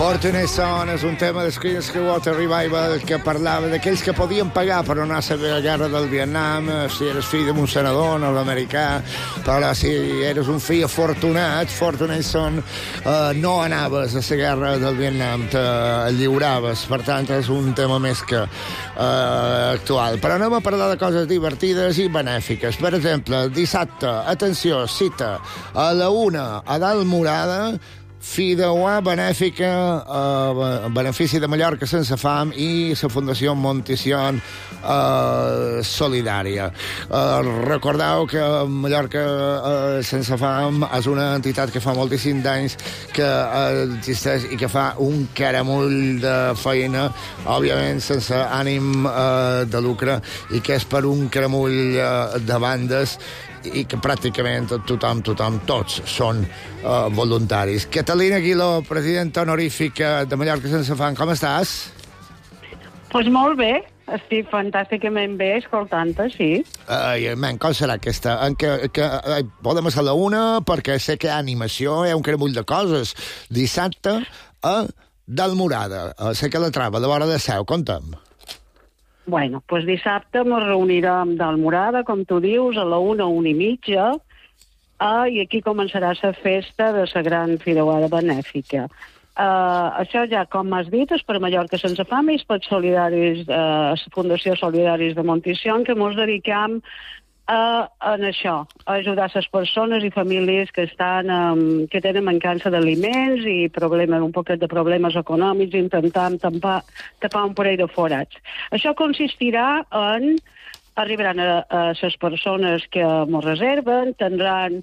Fortunate Son és un tema de Creedence Clearwater Revival que parlava d'aquells que podien pagar per anar a la guerra del Vietnam, si eres fill d'un senador nord-americà, però si eres un fill afortunat, Fortunate Son, eh, no anaves a la guerra del Vietnam, te lliuraves. Per tant, és un tema més que eh, actual. Però anem a parlar de coses divertides i benèfiques. Per exemple, dissabte, atenció, cita a la una a Dalt Morada, Fideuà benèfica, eh, benefici de Mallorca sense fam i la Fundació Montición eh, Solidària. Eh, recordeu que Mallorca eh, sense fam és una entitat que fa moltíssims d'anys que eh, existeix i que fa un caramull de feina, òbviament sense ànim eh, de lucre, i que és per un caramull eh, de bandes i que pràcticament tothom, tothom, tots són uh, voluntaris. Catalina Aguiló, presidenta honorífica de Mallorca sense fam, com estàs? Doncs pues molt bé, estic fantàsticament bé escoltant-te, sí. Ai, man, com serà aquesta? En que, que ai, podem a la una, perquè sé que hi ha animació, hi ha un caramull de coses. Dissabte a Dalt Morada, a la Calatrava, de vora de Seu, conta'm. Bueno, doncs pues dissabte ens reunirem Dalt Morada, com tu dius, a la una, una i mitja, eh, i aquí començarà la festa de la gran fideuada benèfica. Eh, això ja, com has dit, és per Mallorca sense fam i és per solidaris, eh, la Fundació Solidaris de Montición, que ens dediquem a, en això, a ajudar les persones i famílies que estan um, que tenen mancança d'aliments i problemes, un poquet de problemes econòmics, intentant tapar, tapar un parell de forats. Això consistirà en arribaran a, a les persones que m'ho reserven, tindran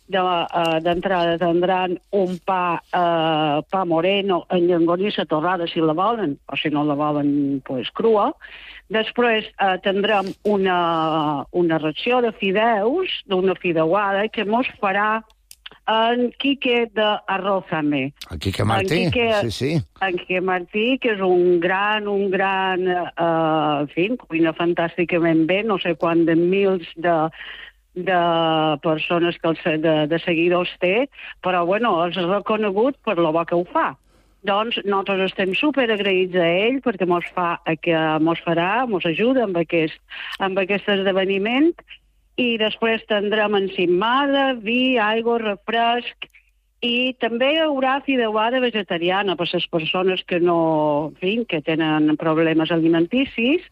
d'entrada de, uh, tindran un pa, uh, pa moreno en llonganissa torrada si la volen, o si no la volen pues, crua. Després eh, tindrem una, una ració de fideus, d'una fideuada, que mos farà en Quique d'Arrózame. En Quique Martí, en Quique, sí, sí. En Quique Martí, que és un gran, un gran, eh, en fi, cuina fantàsticament bé, no sé quant de mils de, de persones, que el, de, de seguidors té, però, bueno, és reconegut per lo bo que ho fa. Doncs nosaltres estem superagraïts a ell perquè mos fa, que mos farà, mos ajuda amb aquest, amb aquest esdeveniment, i després tindrem encimada, vi, aigua, refresc, i també hi haurà fideuada vegetariana per les persones que no, en fi, que tenen problemes alimenticis,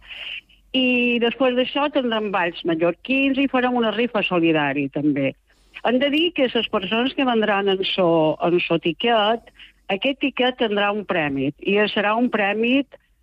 i després d'això tindrem balls mallorquins i farem una rifa solidària també. Hem de dir que les persones que vendran en so, en so tiquet, aquest tiquet tindrà un premi, i serà un premi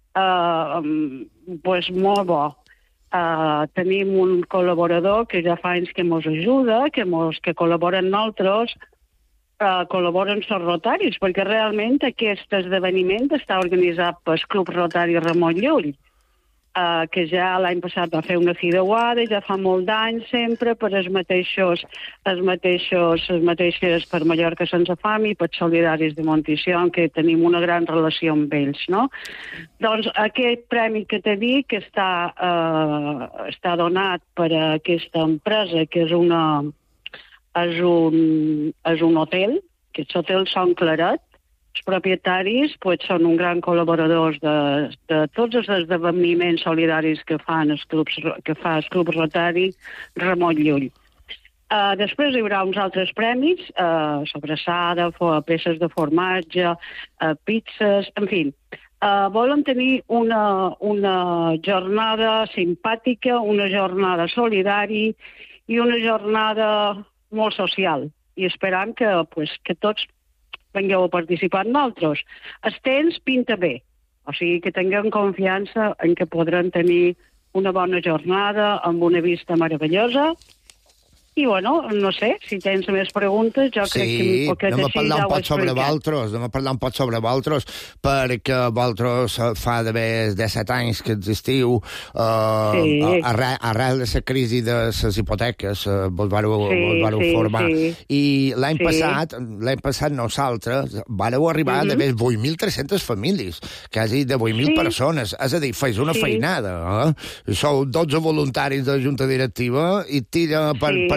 eh, pues, molt bo. Eh, tenim un col·laborador que ja fa anys que ens ajuda, que, mos, que col·labora amb nosaltres, eh, col·laboren els rotaris, perquè realment aquest esdeveniment està organitzat pel Club Rotari Ramon Llull, Uh, que ja l'any passat va fer una fideuada, ja fa molt d'anys sempre per els mateixos, els mateixos, les mateixes per Mallorca sense fam i per Solidaris de Montición, que tenim una gran relació amb ells, no? Doncs aquest premi que t'he dit, que està, uh, està donat per a aquesta empresa, que és, una, és, un, és un hotel, que és l'hotel Son Claret. Els propietaris pues, són un gran col·laboradors de, de tots els esdeveniments solidaris que fan els clubs, que fa el Club Rotari Ramon Llull. Uh, després hi haurà uns altres premis, uh, sobrassada, peces de formatge, uh, pizzas, en fi. Uh, volen tenir una, una jornada simpàtica, una jornada solidària i una jornada molt social. I esperam que, pues, que tots vengueu a participar amb nosaltres. El temps pinta bé, o sigui que tinguem confiança en que podran tenir una bona jornada amb una vista meravellosa. I, bueno, no sé, si tens més preguntes, jo sí, crec que un poquet així ja ho he un poc sobre explicat. vosaltres, anem a parlar un poc sobre vosaltres, perquè vosaltres fa d'haver disset anys que existiu, uh, sí. arrel, arrel de la crisi de les hipoteques, uh, vos vareu, sí, vos vareu sí, formar. Sí. I l'any sí. passat, l'any passat nosaltres, vareu arribar mm-hmm. a d'haver vuit mil tres-centes famílies, quasi de vuit mil sí. persones, és a dir, fes una sí. feinada, eh? Sou dotze voluntaris de la Junta Directiva i tira per, sí. per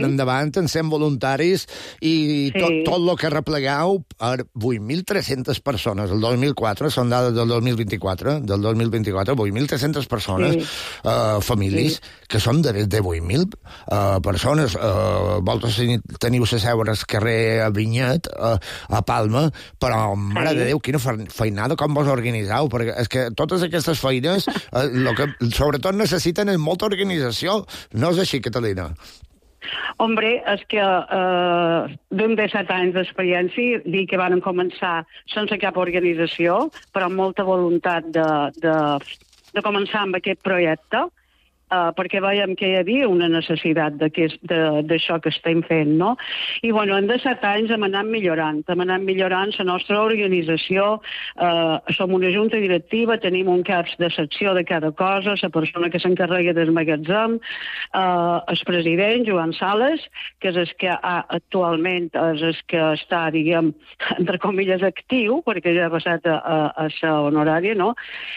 endavant en cent voluntaris i tot, Sí. tot el que replegueu per vuit mil tres-centes persones. El dos mil quatre, són dades del dos mil vint-i-quatre, del dos mil vint-i-quatre, vuit mil tres-centes persones, Sí. eh, famílies, Sí. que són de, de vuit mil eh, persones. Eh, vosaltres teniu les seus al carrer a Vinyet, eh, a Palma, però, mare Sí. de Déu, quina feinada, com vos organitzeu, perquè és que totes aquestes feines, eh, lo que sobretot necessiten és molta organització. No és així, Catalina? Hombre, és que eh, d'un de set anys d'experiència, dir que van començar sense cap organització, però amb molta voluntat de, de, de començar amb aquest projecte, Uh, perquè veiem que hi havia una necessitat d'això que estem fent, no? I, bueno, en de set anys hem anat millorant, hem anat millorant la nostra organització, uh, som una junta directiva, tenim un cap de secció de cada cosa, la persona que s'encarrega del magatzem, uh, el president, Joan Sales, que és el que ha, actualment és el que està, diguem, entre comilles, actiu, perquè ja ha passat a, a, a ser honorària, no?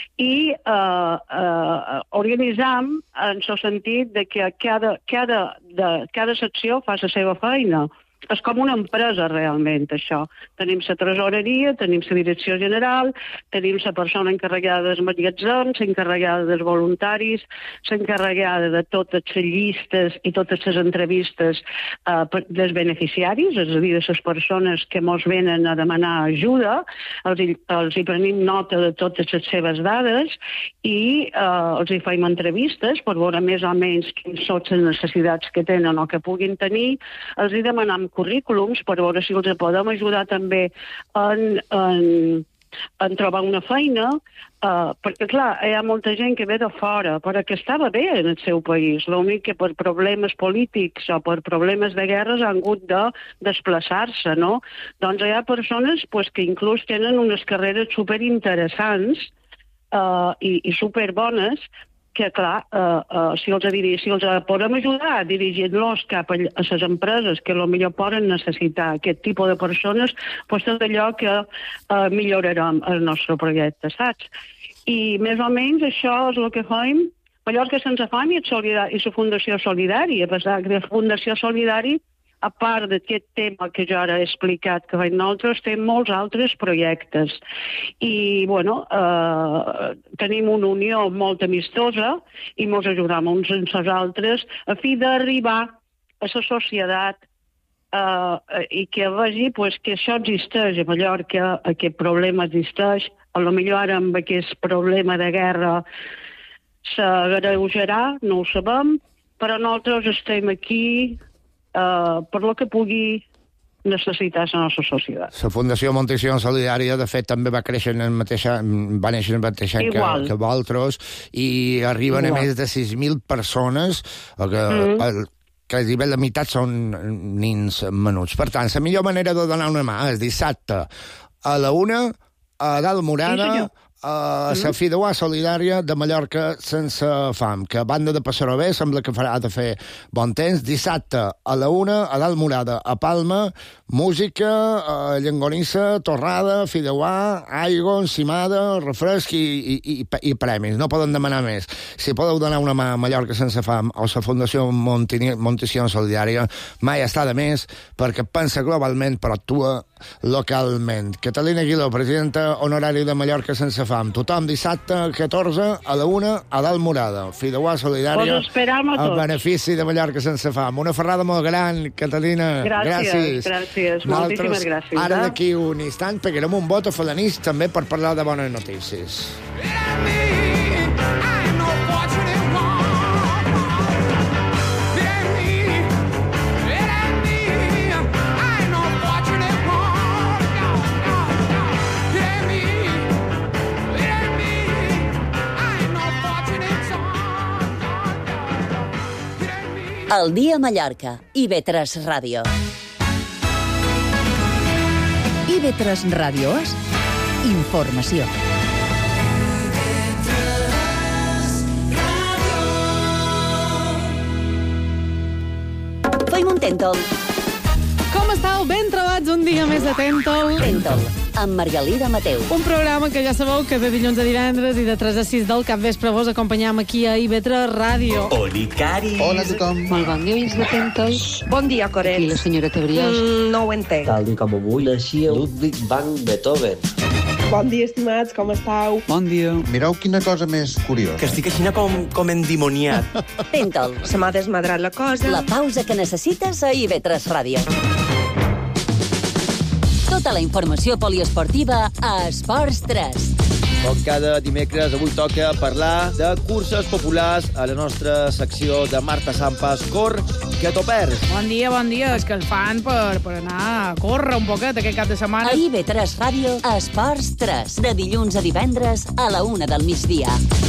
I uh, uh, organitzam en el sentit de que cada, cada, de, cada secció fa la seva feina. És com una empresa, realment, això. Tenim la tresoreria, tenim la direcció general, tenim la persona encarregada dels magatzems, encarregada dels voluntaris, s'encarregada de totes les llistes i totes les entrevistes eh, dels beneficiaris, és a dir, de les persones que mos venen a demanar ajuda, els hi, els hi prenim nota de totes les seves dades i eh, els hi fem entrevistes per veure més o menys quines són les necessitats que tenen o que puguin tenir, els hi demanem currículums per veure si els podem ajudar també en, en, en trobar una feina, uh, perquè, clar, hi ha molta gent que ve de fora, però que estava bé en el seu país. L'únic que per problemes polítics o per problemes de guerres han hagut de desplaçar-se, no? Doncs hi ha persones pues, que inclús tenen unes carreres superinteressants uh, i, i superbones, que, clar, eh, eh, si, els diri, si els podem ajudar dirigint-los cap a, a les empreses que potser poden necessitar aquest tipus de persones, doncs tot allò que eh, millorarem el nostre projecte, saps? I més o menys això és el que fem. Mallorca Sense Fam i la Fundació Solidària, perquè la Fundació Solidària, a part d'aquest tema que jo ara he explicat que fem nosaltres, té molts altres projectes. I, bueno, eh, tenim una unió molt amistosa i ens ajudem uns amb els altres a fi d'arribar a la societat eh, i que vegi pues, que això existeix a Mallorca, aquest problema existeix. A lo millor ara amb aquest problema de guerra s'agreujarà, no ho sabem, però nosaltres estem aquí Uh, per lo que pugui necessitar la nostra societat. La Fundació Montesión Solidària, de fet, també va créixer en el mateix any, va néixer en el mateix any que, que vosaltres, i arriben Igual. a més de sis mil persones, que, mm. el, que la meitat són nins menuts. Per tant, la millor manera de donar una mà és dissabte a la una, a Dalt Morada, sí, a la mm. Fideuà Solidària de Mallorca Sense Fam, que a banda de passar-ho bé sembla que farà de fer bon temps. Dissabte a la una, a Dalt Morada, a Palma, música, eh, llonganissa, torrada, fideuà, aigua, encimada, refresc i, i, i, i premis. No poden demanar més. Si podeu donar una mà a Mallorca Sense Fam o a la Fundació Montesión Solidària, mai està de més, perquè pensa globalment però actua localment. Catalina Aguiló, presidenta honorària de Mallorca Sense Fam. Tothom dissabte catorze a la una a Dalt Morada. Fideuà Solidària. Us esperam a tots. El benefici de Mallorca Sense Fam. Una ferrada molt gran, Catalina. Gràcies. Gràcies. gràcies. Moltíssimes gràcies. Ara eh? d'aquí un instant pegarem un vot a Felanís també per parlar de bones notícies. El dia a Mallorca. I ve tres Ràdio. I ve tres Ràdio és informació. Feim un tèntol. Com estàu? Ben trobat estimats, un dia més de Tèntol. Tèntol, amb Margalida Mateu. Un programa que ja sabeu que de dilluns a divendres i de tres a sis del capvespre vos acompanyam aquí a I V tres Ràdio. Oli, Cari. Hola a tothom. Molt bon dia, oients de Tèntol. Bon dia, Coret. I la senyora Tebriós. Mm, no ho entenc. Tal i com avui naixia Ludwig van Beethoven. Bon dia, estimats, com estàu? Bon dia. Mireu quina cosa més curiosa. Que estic així com, com endimoniat. Tèntol. Se m'ha desmadrat la cosa. La pausa que necessites a I V tres Ràdio. Tota la informació poliesportiva a Esports tres. Com cada dimecres, avui toca parlar de curses populars a la nostra secció de Marta Sampas. Cor, que t'ho perds. Bon dia, bon dia. És que el fan per, per anar a córrer un poquet aquest cap de setmana. A I V tres Ràdio, a Esports tres. De dilluns a divendres a la una del migdia.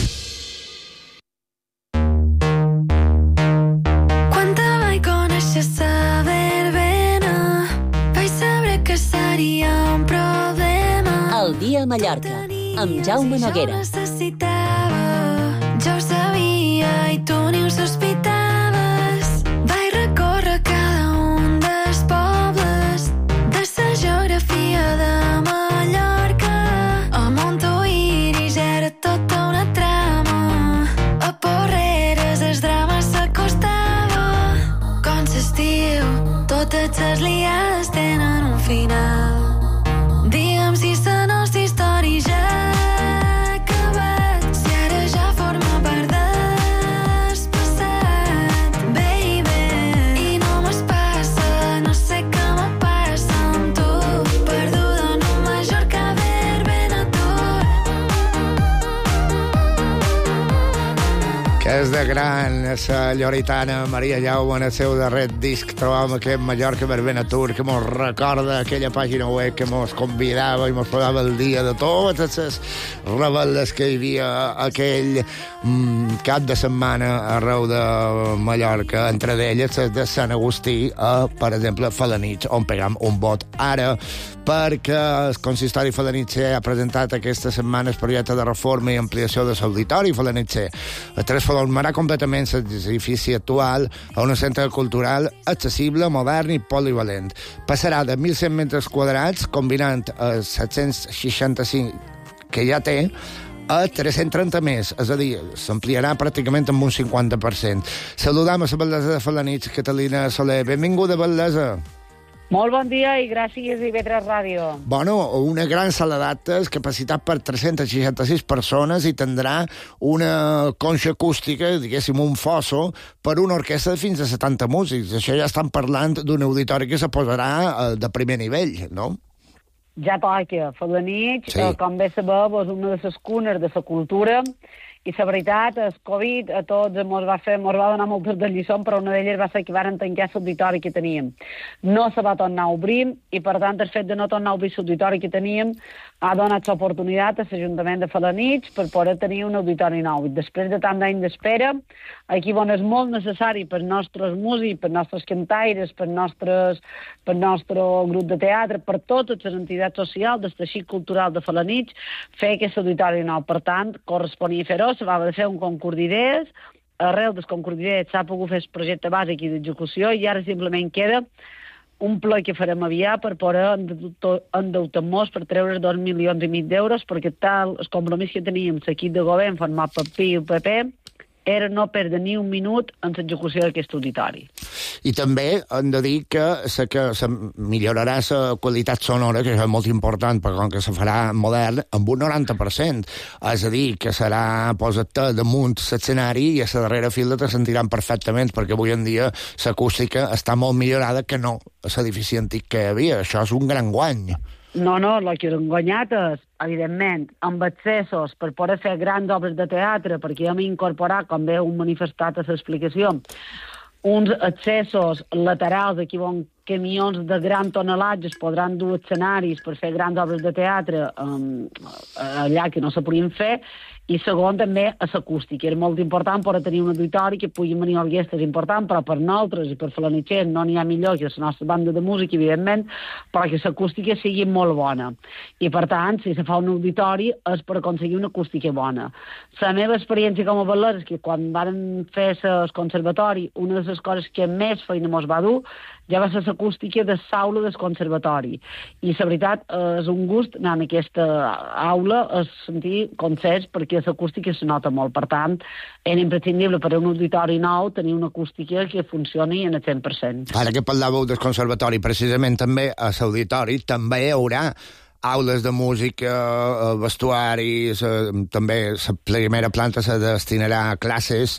Quan te vaig conèixer a Verbena, vaig saber que seria un problema. El dia a Mallorca, amb Jaume Noguera. Jo necessitava, jo ho sabia i tu ni ho sospitaves. Vaig recórrer cada un dels pobles de sa geografia de Mallorca. A Montuïris era tota una trama, a Porreres el drama s'acostava. Com s'estiu, totes les liades tenen un final. Digue'm si la nostra història ja ha acabat, si ara ja forma part del passat, baby. I no m'es passa, no sé què me passa amb tu, perduda en un Mallorca Verbena Que és de gran, la lloritana Maria Jaume en el seu darrer disc trobàvem aquest Mallorca Verbena Tour que mos recorda aquella pàgina web que mos convidava i mos posava el dia de totes les rebel·les que hi havia aquell mm, cap de setmana arreu de Mallorca, entre d'elles les de Sant Agustí a, per exemple, Felanitx, on pegam un vot ara perquè el consistori Felanitxer ha presentat aquesta setmana el projecte de reforma i ampliació de l'auditori Felanitxer. A transformarà completament l'edifici actual a un centre cultural accessible, modern i polivalent. Passarà de mil cent metres quadrats, combinant els set-cents seixanta-cinc que ja té, a tres-cents trenta més, és a dir, s'ampliarà pràcticament amb un cinquanta per cent. Saludam a la bellesa de Felanitx, Catalina Soler. Benvinguda, bellesa. Molt bon dia i gràcies a I V tres Ràdio. Bueno, una gran sala d'actes, capacitat per tres-cents seixanta-sis persones i tindrà una conxa acústica, diguéssim un fosso, per una orquestra de fins a setanta músics. Això ja estan parlant d'un auditori que se posarà de primer nivell, no? Ja toca. Felanitx, sí. eh, com bé sabeu, és una de les cunes de la cultura i la veritat, el Covid a tots ens va, fer, ens va donar moltes de lliçons, però una d'elles va ser que varen tancar l'auditori que teníem. No se va tornar a obrir i, per tant, el fet de no tornar a obrir l'auditori que teníem ha donat l'oportunitat a l'Ajuntament de Felanitx per poder tenir un auditori nou. I després de tant d'any d'espera, aquí on és molt necessari per nostres músics, per nostres cantaires, per nostres, per nostre grup de teatre, per totes les entitats socials del teixit cultural de Felanitx, fer aquest auditori nou. Per tant, corresponia fer-ho, se va fer un concurs d'idees, arrel del concurs d'idees s'ha pogut fer el projecte bàsic i d'execució i ara simplement queda un ple que farem aviat per poder endeutar-nos per treure dos milions i mig d'euros perquè tal el compromís que teníem l'equip de govern format per P I i el P P era no perdre ni un minut en l'execució d'aquest auditori. I també hem de dir que se, que se millorarà la qualitat sonora, que és molt important, perquè com que se farà modern, amb un noranta per cent. És a dir, que serà posat damunt l'escenari i a la darrera fila te sentiran perfectament, perquè avui en dia l'acústica està molt millorada que no a l'edifici antic que hi havia. Això és un gran guany. No, no, el que hem guanyat és, evidentment, amb accessos per poder fer grans obres de teatre, perquè hem incorporat, com bé heu manifestat a l'explicació, uns accessos laterals aquí on camions de gran tonelatge podran dur escenaris per fer grans obres de teatre um, allà que no se podien fer, i segon també a l'acústica. Era molt important per tenir un auditori que puguin venir orquestres importants, però per nosaltres i per Felanitxers no n'hi ha millor que la nostra banda de música, evidentment, però que l'acústica sigui molt bona. I per tant, si se fa un auditori és per aconseguir una acústica bona. La meva experiència com a ballera és que quan vam fer el conservatori, una de les coses que més feina mos va dur ja va ser l'acústica de l'aula del conservatori. I la veritat és un gust anar en aquesta aula a sentir concerts perquè l'acústica se nota molt. Per tant, era imprescindible per a un auditori nou tenir una acústica que funcioni en el cent per cent. Ara que parlàveu del conservatori, precisament també a l'auditori també hi haurà aules de música, vestuaris, també la primera planta se destinarà a classes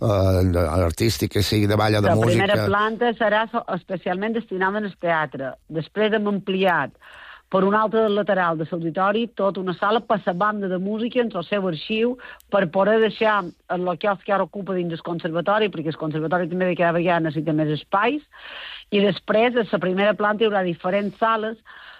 artístiques, sigui de ball o de la música. La primera planta serà especialment destinada al teatre. Després hem ampliat per un altre lateral de l'auditori tota una sala per la banda de música en el seu arxiu per poder deixar el local que ara ocupa dins del conservatori, perquè el conservatori també de cada vegada necessita més espais, i després a la primera planta hi haurà diferents sales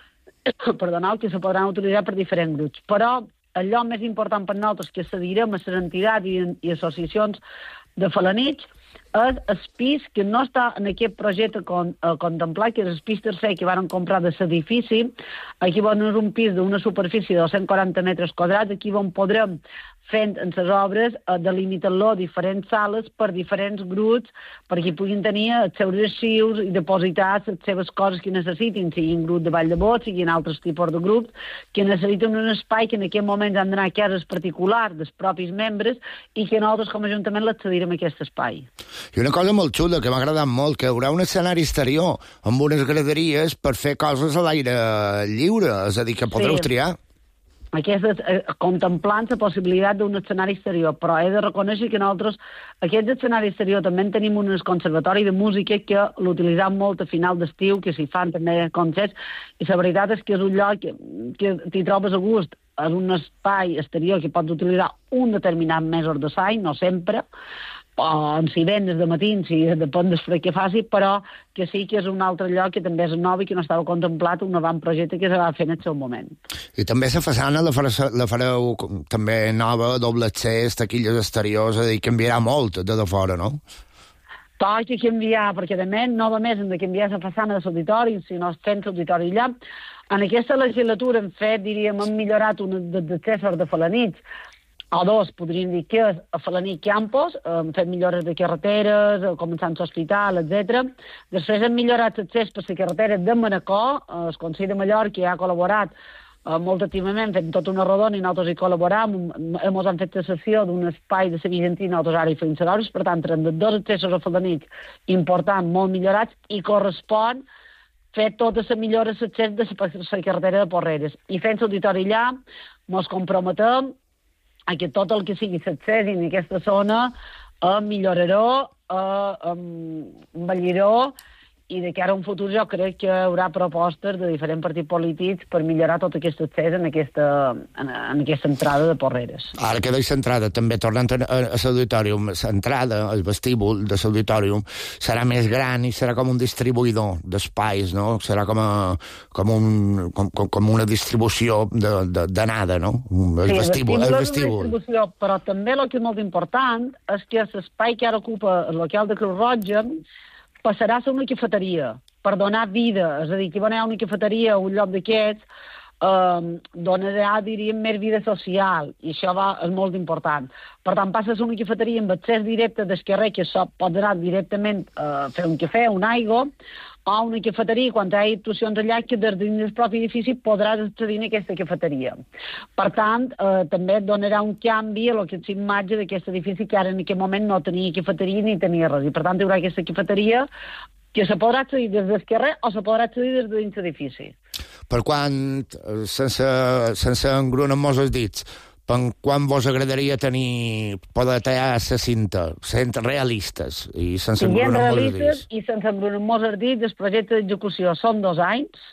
perdoneu, que se podran utilitzar per diferents grups. Però allò més important per nosaltres que cedirem a les entitats i, i associacions de Falanitx és el pis que no està en aquest projecte con, a contemplar, que és el pis tercer que van comprar de l'edifici. Aquí van un pis d'una superfície de dos-cents quaranta metres quadrats, aquí on podrem fent en les obres, eh, delimitant-lo diferents sales per diferents grups, perquè puguin tenir els seus arxius i depositar les seves coses que necessitin, siguin grup de ball de bot, siguin altres tipus de grups, que necessiten un espai que en aquest moment han d'anar a cases particulars dels propis membres i que nosaltres com a Ajuntament l'accedirem a aquest espai. I una cosa molt xula, que m'ha agradat molt, que hi haurà un escenari exterior amb unes graderies per fer coses a l'aire lliure, és a dir, que podreu sí. triar. Aquesta, eh, contemplant la possibilitat d'un escenari exterior, però he de reconèixer que nosaltres aquest escenari exterior també en tenim un conservatori de música que l'utilitzam molt a final d'estiu, que s'hi fan també concerts, i la veritat és que és un lloc que, que t'hi trobes a gust. És un espai exterior que pots utilitzar un determinat mesos de l'any, no sempre, o en si vendes de matins, si depèn del fred que faci, però que sí que és un altre lloc que també és nou i que no estava contemplat, un avantprojecte que se va fer en el seu moment. I també la façana la fareu, la fareu també nova, doble accés, taquilles exteriors, és a dir, canviarà molt de de fora, no? Tot que canviar, perquè a més, no només hem de canviar la façana de l'auditori, sinó fent l'auditori allà. En aquesta legislatura hem fet, diríem, hem millorat un dels accessos de Falanitx, o dos, podríem dir que és a Falanitx Campos, hem fet millores de carreteres, començant l'hospital, etcètera. Després hem millorat l'accés per la carretera de Manacor, el Consell de Mallorca ha col·laborat eh, molt activament, fent tota una rodona i nosaltres hi col·laboram, hem fet la sessió d'un espai de la Vigentina, nosaltres ara hi fem hores, per tant, tenen dos accessos a Falanitx importants, molt millorats, i correspon fer tota la millora d'accés de la carretera de Porreres. I fent l'auditori allà, ens comprometem a que tot el que sigui l'accés en aquesta zona eh, millorarà, eh, embellirà, i de cara a un futur jo crec que hi haurà propostes de diferents partits polítics per millorar tot aquest accés en aquesta, en, en aquesta entrada de Porreres. Ara que deis l'entrada, també tornant a, a, a l'auditorium, l'entrada, el vestíbul de l'auditorium, serà més gran i serà com un distribuïdor d'espais, no? Serà com, a, com, un, com, com una distribució d'anada, no? El sí, vestíbul. El vestíbul, el vestíbul. distribució, però també el que és molt important és que l'espai que ara ocupa el local de Creu Roja passarà a ser una cafeteria, per donar vida, és a dir, que hi ha una cafeteria o un lloc d'aquests, eh, donarà, diríem, més vida social, i això va, és molt important. Per tant, passa a ser una cafeteria amb accés directe del carrer, que això pot anar directament a fer un cafè, un aigua, o una cafeteria, quan hi ha actuacions allà, que des dins del propi edifici podràs accedir a aquesta cafeteria. Per tant, eh, també donarà un canvi a lo que és l'imatge d'aquest edifici, que ara en aquest moment no tenia cafeteria ni tenia res. I per tant, hi haurà aquesta cafeteria que se podrà accedir des del carrer o se podrà accedir des de dins l'edifici. Per quan, sense, sense engrunar-nos els dits, per quan vos agradaria tenir, poder tallar la cinta, sent realistes i sense engrunar-nos els dits? I sense engrunar-nos els dits, el projecte d'execució són dos anys.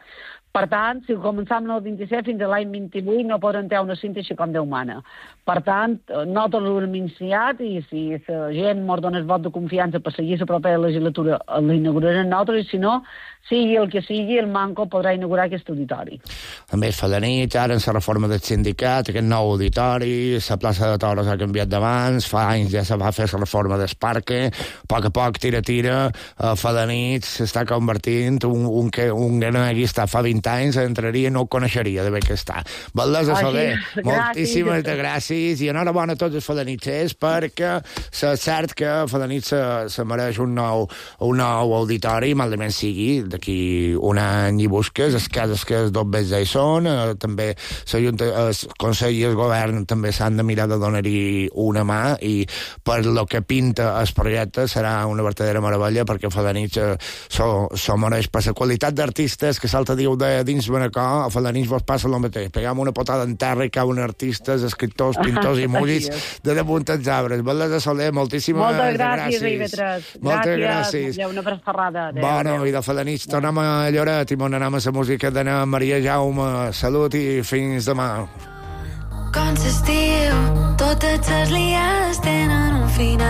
Per tant, si començam el vint-i-set fins a l'any vint-i-vuit no podrem tenir una cinta així com Déu mana. Per tant, nosaltres ho hem iniciat i si la gent mos dona el vot de confiança per seguir la propera legislatura l'inaugurarem nosaltres, i si no, sigui el que sigui, el Manco podrà inaugurar aquest auditori. A més, fa la nit, ara en la reforma del sindicat, aquest nou auditori, la plaça de Toros ha canviat d'abans, fa anys ja se va fer la reforma del parque, a poc a poc, tira, tira, fa la nit, s'està convertint un, un, que, un que no hi està fa vint anys, entraria i no ho coneixeria de bé que està. Valdesa Soler, moltíssimes de gràcies gràcies i enhorabona a tots els falanitxers perquè és cert que Falanitx se, se mereix un nou, un nou auditori, malament sigui, d'aquí un any i busques, les cases que els dos vells ja hi són, eh, també el Consell i el Govern també s'han de mirar de donar-hi una mà i per lo que pinta el projecte serà una verdadera meravella perquè Falanitx eh, s'ho so mereix per la qualitat d'artistes que salta diu de dins Manacor, a Falanitx vos passa el mateix, pegam una potada en terra i cauen artistes, escriptors, pintors i músics de damunt els arbres. Balesa Soler, moltíssimes Moltes gràcies. gràcies, I V tres. Moltes gràcies. gràcies. Una abraçada. Bueno, i de Falanitx tornem a Lloret i m'on anem a la música d'Anna Maria Jaume. Salut i fins demà. Com s'estiu, totes les liades tenen un final.